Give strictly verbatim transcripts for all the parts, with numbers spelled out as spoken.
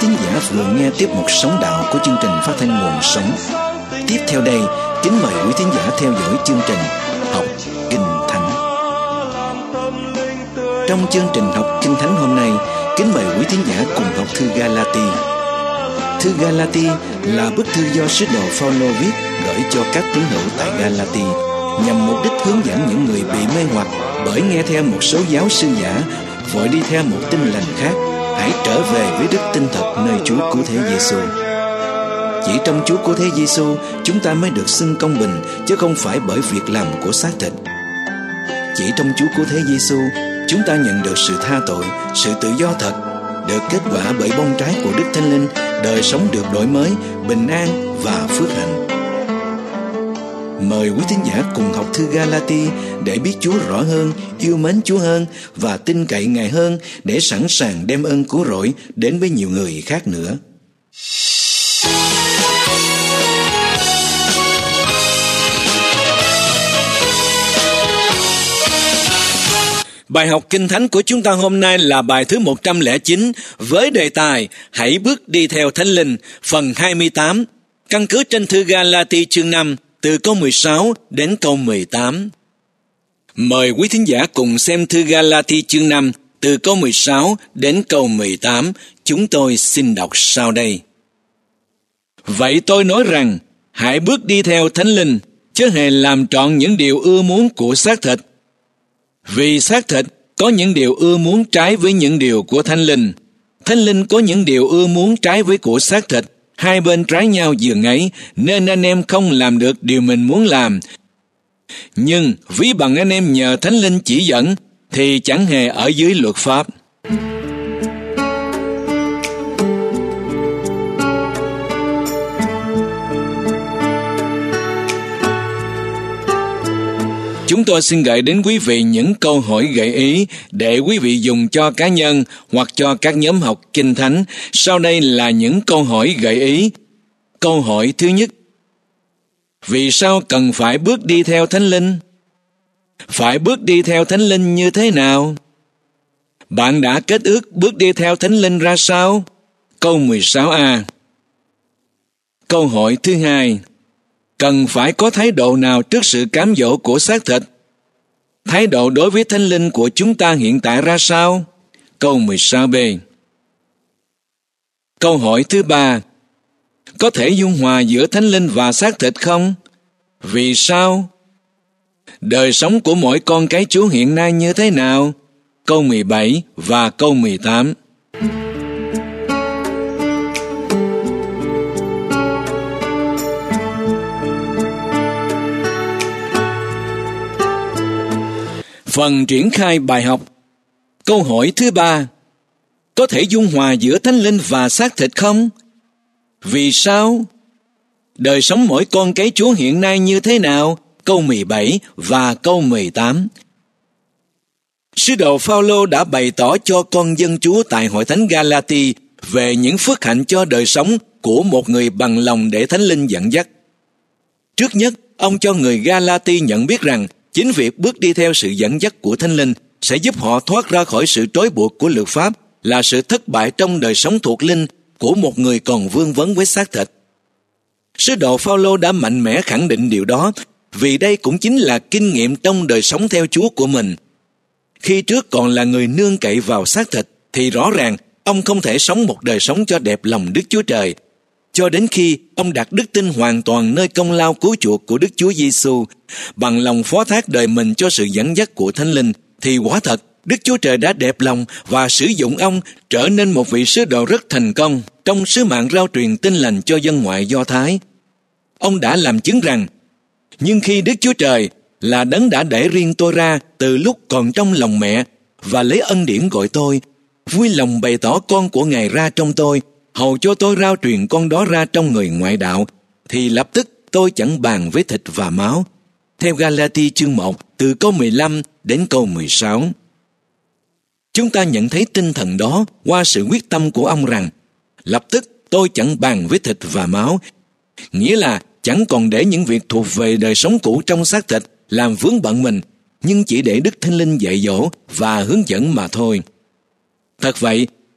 thính giả vừa nghe tiếp mục Sống Đạo của chương trình phát thanh Nguồn Sống. Tiếp theo đây, kính mời quý thính giả theo dõi chương trình Học Kinh Thánh. Trong chương trình Học Kinh Thánh hôm nay, kính mời quý thính giả cùng học thư Ga-la-ti. Thư Ga-la-ti là bức thư do sứ đồ Phao-lô viết gửi cho các tín hữu tại Ga-la-ti, nhằm mục đích hướng dẫn những người bị mê hoặc bởi nghe theo một số giáo sư giả, vội đi theo một tin lành khác, hãy trở về với đức tin thật nơi Chúa Cứu Thế Giêsu. Chỉ trong Chúa Cứu Thế Giêsu, chúng ta mới được xưng công bình, chứ không phải bởi việc làm của xác thịt. Chỉ trong Chúa Cứu Thế Giêsu, chúng ta nhận được sự tha tội, sự tự do thật, được kết quả bởi bông trái của Đức Thánh Linh, đời sống được đổi mới, bình an và phước hạnh. Mời quý thính giả cùng học thư Ga-la-ti để biết Chúa rõ hơn, yêu mến Chúa hơn và tin cậy Ngài hơn, để sẵn sàng đem ơn cứu rỗi đến với nhiều người khác nữa. Bài học Kinh Thánh của chúng ta hôm nay là bài thứ một trăm lẻ chín với đề tài Hãy bước đi theo Thánh Linh, phần hai mươi tám, căn cứ trên thư Ga-la-ti chương năm, từ câu mười sáu đến câu mười tám. Mời quý thính giả cùng xem thư Ga-la-ti chương năm, từ câu mười sáu đến câu mười tám. Chúng tôi xin đọc sau đây. Vậy tôi nói rằng, hãy bước đi theo Thánh Linh, chớ hề làm trọn những điều ưa muốn của xác thịt. Vì xác thịt có những điều ưa muốn trái với những điều của Thánh Linh. Thánh Linh có những điều ưa muốn trái với của xác thịt. Hai bên trái nhau dường ấy, nên anh em không làm được điều mình muốn làm. Nhưng ví bằng anh em nhờ Thánh Linh chỉ dẫn, thì chẳng hề ở dưới luật pháp. Chúng tôi xin gửi đến quý vị những câu hỏi gợi ý để quý vị dùng cho cá nhân hoặc cho các nhóm học Kinh Thánh. Sau đây là những câu hỏi gợi ý. Câu hỏi thứ nhất: vì sao cần phải bước đi theo Thánh Linh? Phải bước đi theo Thánh Linh như thế nào? Bạn đã kết ước bước đi theo Thánh Linh ra sao? Câu mười sáu a. Câu hỏi thứ hai: cần phải có thái độ nào trước sự cám dỗ của xác thịt? Thái độ đối với Thánh Linh của chúng ta hiện tại ra sao? Câu mười sáu b. Câu hỏi thứ ba: có thể dung hòa giữa Thánh Linh và xác thịt không? Vì sao? Đời sống của mỗi con cái Chúa hiện nay như thế nào? Câu mười bảy và câu mười tám. Phần triển khai bài học. Câu hỏi thứ ba: có thể dung hòa giữa Thánh Linh và xác thịt không? Vì sao? Đời sống mỗi con cái Chúa hiện nay như thế nào? Câu mười bảy và câu mười tám. Sứ đồ Phao-lô đã bày tỏ cho con dân Chúa tại hội thánh Ga-la-ti về những phước hạnh cho đời sống của một người bằng lòng để Thánh Linh dẫn dắt. Trước nhất, ông cho người Ga-la-ti nhận biết rằng chính việc bước đi theo sự dẫn dắt của Thánh Linh sẽ giúp họ thoát ra khỏi sự trói buộc của luật pháp, là sự thất bại trong đời sống thuộc linh của một người còn vương vấn với xác thịt. Sứ đồ Phao-lô đã mạnh mẽ khẳng định điều đó, vì đây cũng chính là kinh nghiệm trong đời sống theo Chúa của mình. Khi trước còn là người nương cậy vào xác thịt, thì rõ ràng ông không thể sống một đời sống cho đẹp lòng Đức Chúa Trời. Cho đến khi ông đặt đức tin hoàn toàn nơi công lao cứu chuộc của Đức Chúa Giêsu, bằng lòng phó thác đời mình cho sự dẫn dắt của Thánh Linh, thì quả thật Đức Chúa Trời đã đẹp lòng và sử dụng ông trở nên một vị sứ đồ rất thành công trong sứ mạng rao truyền tin lành cho dân ngoại Do Thái. Ông đã làm chứng rằng, nhưng khi Đức Chúa Trời là đấng đã để riêng tôi ra từ lúc còn trong lòng mẹ và lấy ân điển gọi tôi, vui lòng bày tỏ con của Ngài ra trong tôi, hầu cho tôi rao truyền con đó ra trong người ngoại đạo, thì lập tức tôi chẳng bàn với thịt và máu. Theo Ga-la-ti chương một, từ câu mười lăm đến câu mười sáu. Chúng ta nhận thấy tinh thần đó qua sự quyết tâm của ông rằng, lập tức tôi chẳng bàn với thịt và máu, nghĩa là chẳng còn để những việc thuộc về đời sống cũ trong xác thịt làm vướng bận mình, nhưng chỉ để Đức Thánh Linh dạy dỗ và hướng dẫn mà thôi. Thật vậy,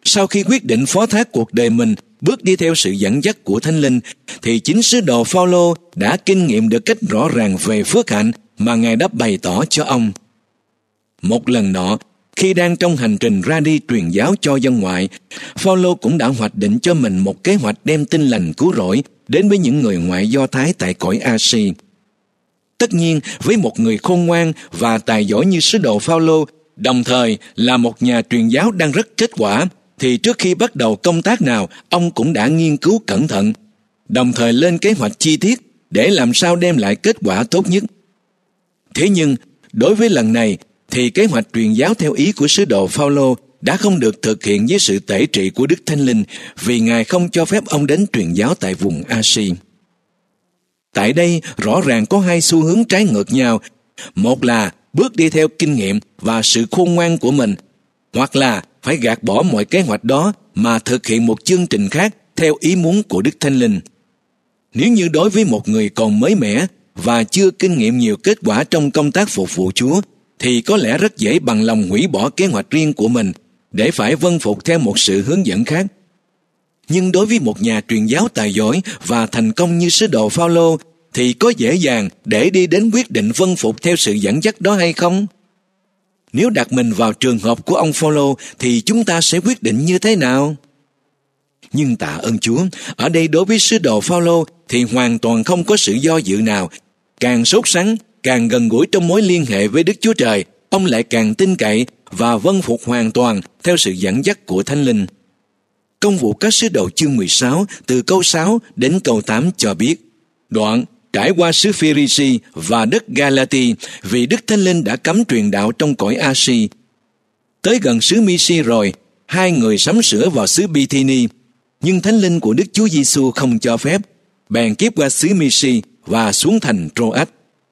Sau khi quyết định phó thác cuộc đời mình bước đi theo sự dẫn dắt của Thánh Linh, thì chính sứ đồ Phao-lô đã kinh nghiệm được cách rõ ràng về phước hạnh mà Ngài đã bày tỏ cho ông. Một lần nọ, khi đang trong hành trình ra đi truyền giáo cho dân ngoại, Phao-lô cũng đã hoạch định cho mình một kế hoạch đem tin lành cứu rỗi đến với những người ngoại Do Thái tại cõi A-si. Tất nhiên, với một người khôn ngoan và tài giỏi như sứ đồ Phao-lô, đồng thời là một nhà truyền giáo đang rất kết quả, thì trước khi bắt đầu công tác nào, ông cũng đã nghiên cứu cẩn thận, đồng thời lên kế hoạch chi tiết để làm sao đem lại kết quả tốt nhất. Thế nhưng, đối với lần này, thì kế hoạch truyền giáo theo ý của sứ đồ Phao-lô đã không được thực hiện với sự tể trị của Đức Thánh Linh, vì Ngài không cho phép ông đến truyền giáo tại vùng A-si. Tại đây, rõ ràng có hai xu hướng trái ngược nhau. Một là bước đi theo kinh nghiệm và sự khôn ngoan của mình, hoặc là phải gạt bỏ mọi kế hoạch đó mà thực hiện một chương trình khác theo ý muốn của Đức Thánh Linh. Nếu như đối với một người còn mới mẻ và chưa kinh nghiệm nhiều kết quả trong công tác phục vụ Chúa, thì có lẽ rất dễ bằng lòng hủy bỏ kế hoạch riêng của mình để phải vâng phục theo một sự hướng dẫn khác. Nhưng đối với một nhà truyền giáo tài giỏi và thành công như sứ đồ Phao-lô, thì có dễ dàng để đi đến quyết định vâng phục theo sự dẫn dắt đó hay không? Nếu đặt mình vào trường hợp của ông Phao-lô, thì chúng ta sẽ quyết định như thế nào? Nhưng tạ ơn Chúa, ở đây đối với sứ đồ Phao-lô thì hoàn toàn không có sự do dự nào. Càng sốt sắng, càng gần gũi trong mối liên hệ với Đức Chúa Trời, ông lại càng tin cậy và vâng phục hoàn toàn theo sự dẫn dắt của Thánh Linh. Công vụ các sứ đồ chương mười sáu từ câu sáu đến câu tám cho biết: Đoạn trải qua xứ Phi-ri-si và đất Ga-la-ti, vì Đức Thánh Linh đã cấm truyền đạo trong cõi A-si. Tới gần xứ Mi-si rồi, hai người sắm sửa vào xứ Bi-thi-ni, nhưng Thánh Linh của Đức Chúa Giêsu không cho phép, bèn kiếp qua xứ Mi-si và xuống thành Trô-ách.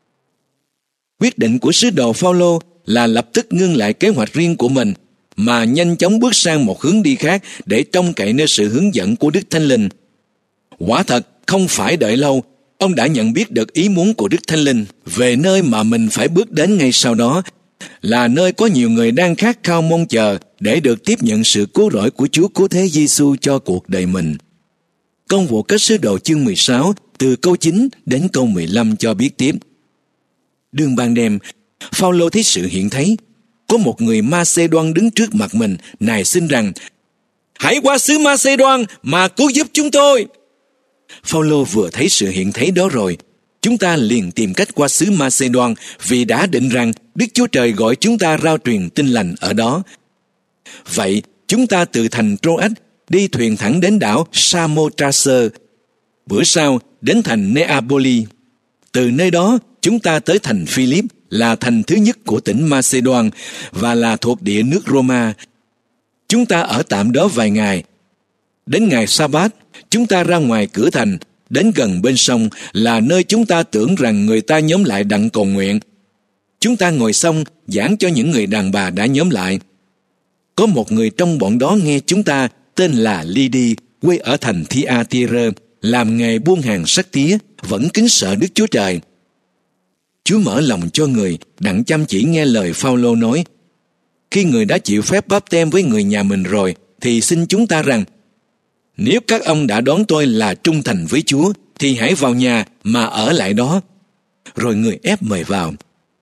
Quyết định của sứ đồ Phao-lô là lập tức ngưng lại kế hoạch riêng của mình, mà nhanh chóng bước sang một hướng đi khác để trông cậy nơi sự hướng dẫn của Đức Thánh Linh. Quả thật, không phải đợi lâu, ông đã nhận biết được ý muốn của Đức Thánh Linh về nơi mà mình phải bước đến ngay sau đó, là nơi có nhiều người đang khát khao mong chờ để được tiếp nhận sự cứu rỗi của Chúa Cứu Thế Giêsu cho cuộc đời mình. Công vụ các sứ đồ chương mười sáu từ câu chín đến câu mười lăm cho biết tiếp: Đương ban đêm, Phao-lô thấy sự hiện thấy. Có một người Ma-xê-đoan đứng trước mặt mình, nài xin rằng: Hãy qua xứ Ma-xê-đoan mà cứu giúp chúng tôi. Phao-lô vừa thấy sự hiện thấy đó rồi, chúng ta liền tìm cách qua xứ Ma-xê-đoan, vì đã định rằng Đức Chúa Trời gọi chúng ta rao truyền tin lành ở đó. Vậy, chúng ta từ thành Trô-ách đi thuyền thẳng đến đảo Sa-mô-tra-sơ, bữa sau đến thành Nê-a-bô-li. Từ nơi đó, chúng ta tới thành Phi-líp, là thành thứ nhất của tỉnh Ma-xê-đoan và là thuộc địa nước Roma. Chúng ta ở tạm đó vài ngày. Đến ngày Sa-bát, chúng ta ra ngoài cửa thành, đến gần bên sông, là nơi chúng ta tưởng rằng người ta nhóm lại đặng cầu nguyện. Chúng ta ngồi xong giảng cho những người đàn bà đã nhóm lại. Có một người trong bọn đó nghe chúng ta, tên là Ly-đi, quê ở thành Thi-a-ti-rơ, làm nghề buôn hàng sắt tía, vẫn kính sợ Đức Chúa Trời. Chúa mở lòng cho người đặng chăm chỉ nghe lời Phao-lô nói: Khi người đã chịu phép báp têm với người nhà mình rồi, thì xin chúng ta rằng: Nếu các ông đã đón tôi là trung thành với Chúa, thì hãy vào nhà mà ở lại đó. Rồi người ép mời vào.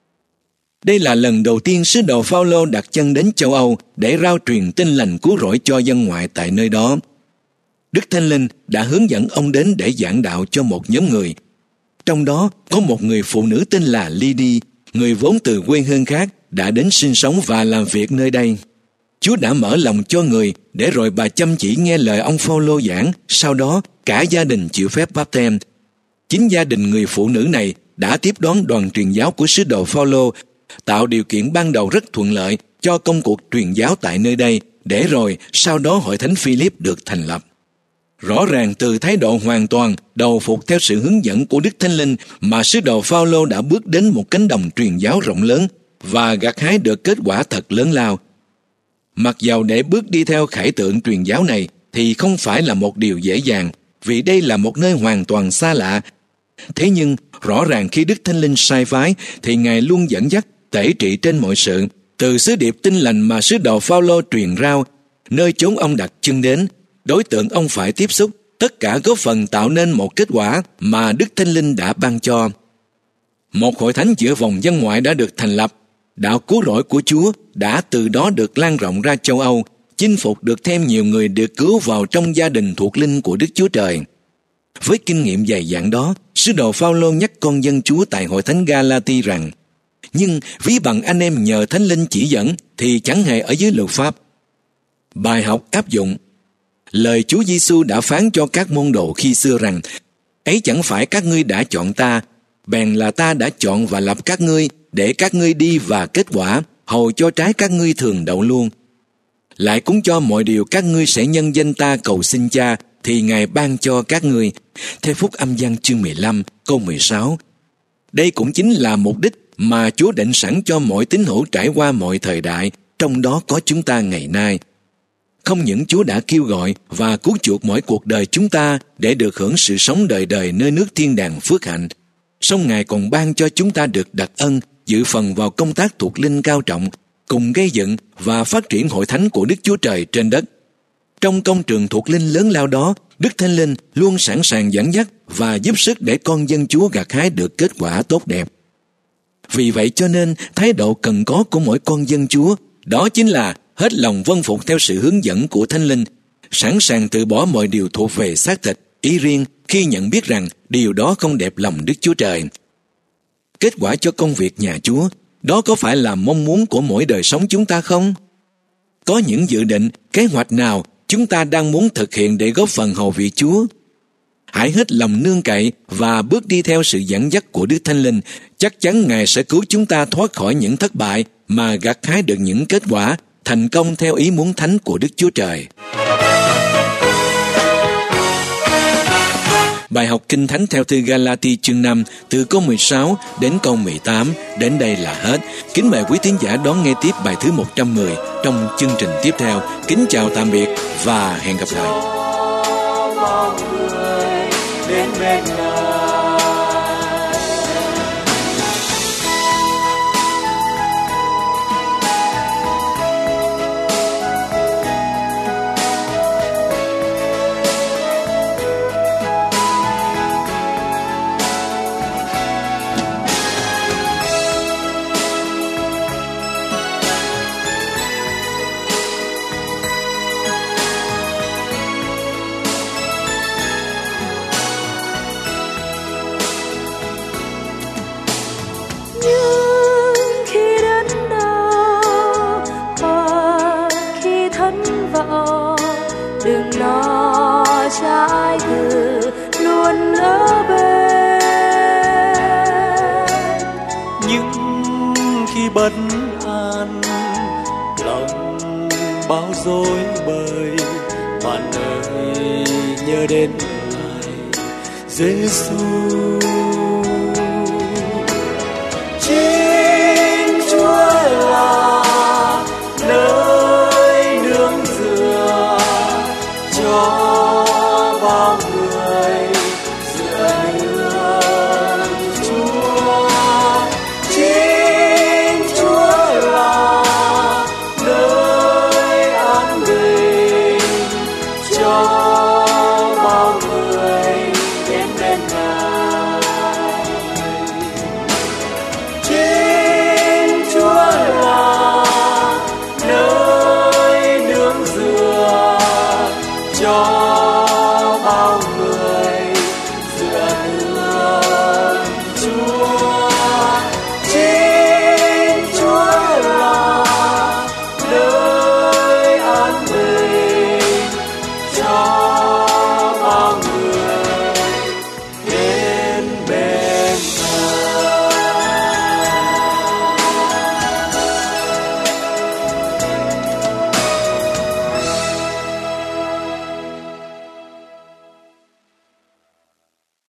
Đây là lần đầu tiên sứ đồ Phao-lô đặt chân đến châu Âu để rao truyền tin lành cứu rỗi cho dân ngoại tại nơi đó. Đức Thánh Linh đã hướng dẫn ông đến để giảng đạo cho một nhóm người. Trong đó có một người phụ nữ tên là Ly-đi, người vốn từ quê hương khác, đã đến sinh sống và làm việc nơi đây. Chúa đã mở lòng cho người, để rồi bà chăm chỉ nghe lời ông Phao-lô giảng. Sau đó, cả gia đình chịu phép báp têm. Chính gia đình người phụ nữ này đã tiếp đón đoàn truyền giáo của sứ đồ Phao-lô, tạo điều kiện ban đầu rất thuận lợi cho công cuộc truyền giáo tại nơi đây, để rồi sau đó hội thánh Phi-líp được thành lập. Rõ ràng từ thái độ hoàn toàn đầu phục theo sự hướng dẫn của Đức Thánh Linh mà sứ đồ Phao-lô đã bước đến một cánh đồng truyền giáo rộng lớn và gặt hái được kết quả thật lớn lao. Mặc dầu để bước đi theo khải tượng truyền giáo này thì không phải là một điều dễ dàng, vì đây là một nơi hoàn toàn xa lạ. Thế nhưng rõ ràng khi Đức Thánh Linh sai phái thì Ngài luôn dẫn dắt tể trị trên mọi sự. Từ sứ điệp tin lành mà sứ đồ Phao-lô truyền rao nơi chốn ông đặt chân đến, đối tượng ông phải tiếp xúc, tất cả góp phần tạo nên một kết quả mà Đức Thánh Linh đã ban cho. Một hội thánh giữa vòng dân ngoại đã được thành lập. Đạo cứu rỗi của Chúa đã từ đó được lan rộng ra châu Âu, chinh phục được thêm nhiều người được cứu vào trong gia đình thuộc linh của Đức Chúa Trời. Với kinh nghiệm dày dặn đó, sứ đồ Phao-lô nhắc con dân Chúa tại hội thánh Ga-la-ti rằng: nhưng ví bằng anh em nhờ Thánh Linh chỉ dẫn thì chẳng hề ở dưới luật pháp. Bài học áp dụng. Lời Chúa Giêsu đã phán cho các môn đồ khi xưa rằng: ấy chẳng phải các ngươi đã chọn ta, bèn là ta đã chọn và lập các ngươi, để các ngươi đi và kết quả, hầu cho trái các ngươi thường đậu luôn. Lại cũng cho mọi điều các ngươi sẽ nhân danh ta cầu xin Cha, thì Ngài ban cho các ngươi. Theo Phúc Âm Giăng chương mười lăm, câu mười sáu. Đây cũng chính là mục đích mà Chúa định sẵn cho mọi tín hữu trải qua mọi thời đại, trong đó có chúng ta ngày nay. Không những Chúa đã kêu gọi và cứu chuộc mỗi cuộc đời chúng ta để được hưởng sự sống đời đời nơi nước thiên đàng phước hạnh, song Ngài còn ban cho chúng ta được đặc ân dự phần vào công tác thuộc linh cao trọng, cùng gây dựng và phát triển hội thánh của Đức Chúa Trời trên đất. Trong công trường thuộc linh lớn lao đó, Đức Thánh Linh luôn sẵn sàng dẫn dắt và giúp sức để con dân Chúa gặt hái được kết quả tốt đẹp. Vì vậy cho nên, thái độ cần có của mỗi con dân Chúa, đó chính là hết lòng vâng phục theo sự hướng dẫn của Thánh Linh, sẵn sàng từ bỏ mọi điều thuộc về xác thịt, ý riêng khi nhận biết rằng điều đó không đẹp lòng Đức Chúa Trời. Kết quả cho công việc nhà Chúa, đó có phải là mong muốn của mỗi đời sống chúng ta không? Có những dự định, kế hoạch nào chúng ta đang muốn thực hiện để góp phần hầu việc Chúa? Hãy hết lòng nương cậy và bước đi theo sự dẫn dắt của Đức Thánh Linh. Chắc chắn Ngài sẽ cứu chúng ta thoát khỏi những thất bại mà gặt hái được những kết quả thành công theo ý muốn thánh của Đức Chúa Trời. Bài học Kinh Thánh theo thư Ga-la-ti chương năm từ câu mười sáu đến câu mười tám đến đây là hết. Kính mời quý tín giả đón nghe tiếp bài thứ một trăm mười trong chương trình tiếp theo. Kính chào tạm biệt và hẹn gặp lại. Đừng lo trái từ luôn ở bên, nhưng khi bất an lòng bao rối bời, bạn ơi nhớ đến Ngài Giêsu.